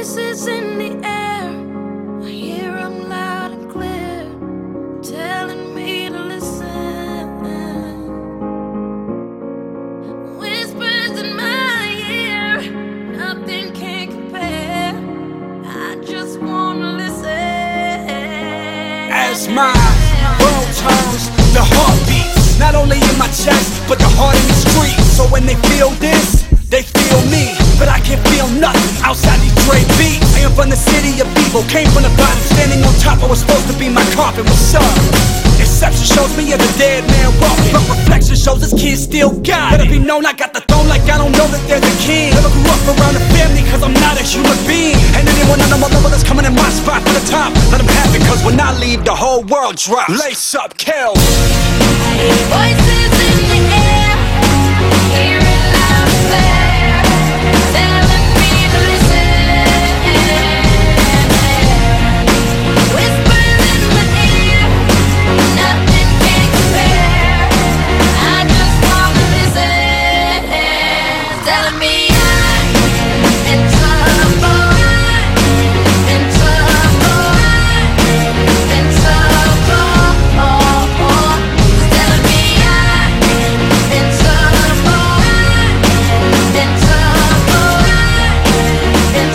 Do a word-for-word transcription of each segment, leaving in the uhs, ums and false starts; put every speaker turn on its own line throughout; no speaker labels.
voices in the air, I hear them loud and clear, telling me to listen. Whispers in my ear, nothing can compare. I just wanna listen.
As my world turns, the heart beats, not only in my chest, but the heart in the street. So when they feel this, they feel me, but I can't feel nothing outside these Dre beats. I am from the city of evil, came from the bottom, standing on top. I was supposed to be my carpet. What's up? Exception shows me as a dead man walking, but reflection shows this kid still got it. Let it be known I got the throne like I don't know that there's a king. Never grew up around a family cause I'm not a human being. And anyone I know my level that's coming in my spot for the top, let them have it, cause when I leave the whole world drops. Lace up, kill.
Voices in the air, hear it loud and clear, telling me to listen. Whispers in my ear, nothing can compare. I just wanna listen. Telling me I'm in trouble, in trouble, in trouble. Telling me I'm in trouble, in trouble, in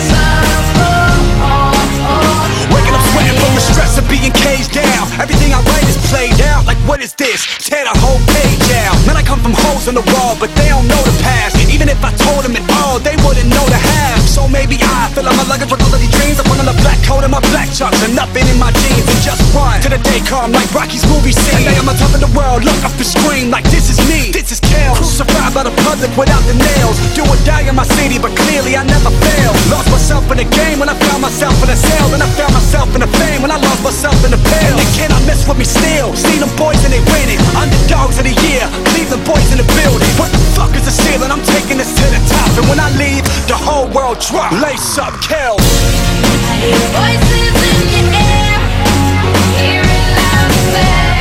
trouble.
Waking up sweating from the stress of being caged down. Everything I write is played out. Like what is this? Tear the whole page out. Man, I come from holes in the wall, but they don't know the past. Even if I told them it all, they wouldn't know the half. So maybe I fill up my luggage with all of these dreams. I put on a black coat and my black chucks and nothing in my jeans and just run to the day come like Rocky's movie scene. And they on the top of the world, look up and scream like this is me, this is Kel. Crucified by the public without the nails. Do or die in my city, but clearly I never fail. Lost myself in the game when I found myself in a cell. Then I found myself in the fame when I lost myself in the pale. And they cannot mess with me still. See them boys and they winning. Underdogs of the year, leave the boys in the building. What the fuck is the ceiling? I'm taking this to the top. And when I leave, the whole world drop. Lace up, Kel.
Voices in the air, hear it loud and clear.